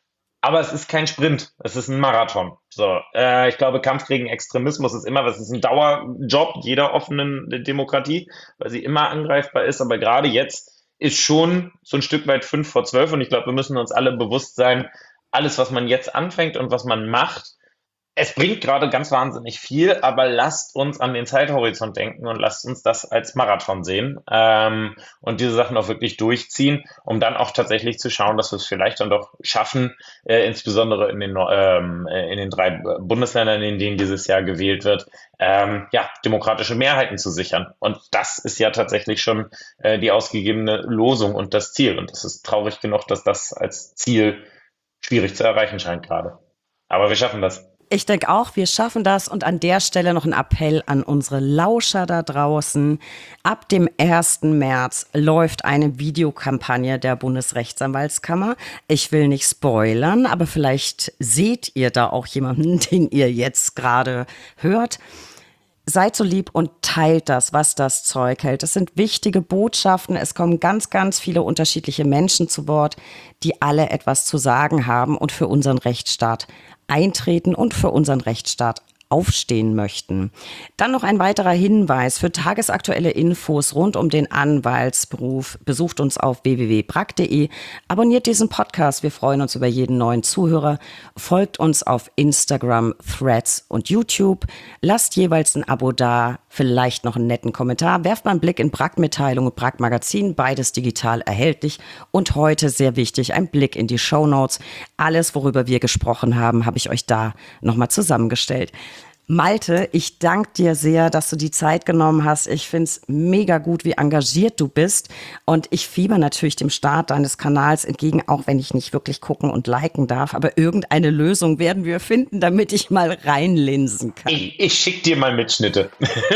Aber es ist kein Sprint, es ist ein Marathon. So, äh, ich glaube, Kampf gegen Extremismus ist immer, was ist ein Dauerjob jeder offenen Demokratie, weil sie immer angreifbar ist. Aber gerade jetzt ist schon so ein Stück weit fünf vor zwölf und ich glaube, wir müssen uns alle bewusst sein, alles, was man jetzt anfängt und was man macht, es bringt gerade ganz wahnsinnig viel, aber lasst uns an den Zeithorizont denken und lasst uns das als Marathon sehen, ähm, und diese Sachen auch wirklich durchziehen, um dann auch tatsächlich zu schauen, dass wir es vielleicht dann doch schaffen, äh, insbesondere in den, Neu- ähm, äh, in den drei Bundesländern, in denen dieses Jahr gewählt wird, ähm, ja, demokratische Mehrheiten zu sichern. Und das ist ja tatsächlich schon äh, die ausgegebene Losung und das Ziel. Und es ist traurig genug, dass das als Ziel schwierig zu erreichen scheint gerade. Aber wir schaffen das. Ich denke auch, wir schaffen das und an der Stelle noch ein Appell an unsere Lauscher da draußen. Ab dem ersten März läuft eine Videokampagne der Bundesrechtsanwaltskammer. Ich will nicht spoilern, aber vielleicht seht ihr da auch jemanden, den ihr jetzt gerade hört. Seid so lieb und teilt das, was das Zeug hält. Das sind wichtige Botschaften. Es kommen ganz, ganz viele unterschiedliche Menschen zu Wort, die alle etwas zu sagen haben und für unseren Rechtsstaat eintreten und für unseren Rechtsstaat aufstehen möchten. Dann noch ein weiterer Hinweis für tagesaktuelle Infos rund um den Anwaltsberuf. Besucht uns auf w w w punkt brack punkt de, abonniert diesen Podcast. Wir freuen uns über jeden neuen Zuhörer. Folgt uns auf Instagram, Threads und YouTube. Lasst jeweils ein Abo da, vielleicht noch einen netten Kommentar. Werft mal einen Blick in Brack-Mitteilung und Brack-Magazin, beides digital erhältlich. Und heute, sehr wichtig, ein Blick in die Shownotes. Alles, worüber wir gesprochen haben, habe ich euch da nochmal zusammengestellt. Malte, ich danke dir sehr, dass du die Zeit genommen hast. Ich finde es mega gut, wie engagiert du bist. Und ich fieber natürlich dem Start deines Kanals entgegen, auch wenn ich nicht wirklich gucken und liken darf. Aber irgendeine Lösung werden wir finden, damit ich mal reinlinsen kann. Ich, ich schick dir mal Mitschnitte.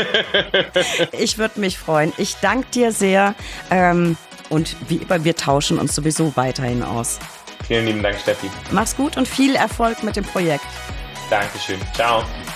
Ich würde mich freuen. Ich danke dir sehr. Ähm, und wie immer, wir tauschen uns sowieso weiterhin aus. Vielen lieben Dank, Steffi. Mach's gut und viel Erfolg mit dem Projekt. Dankeschön. Ciao.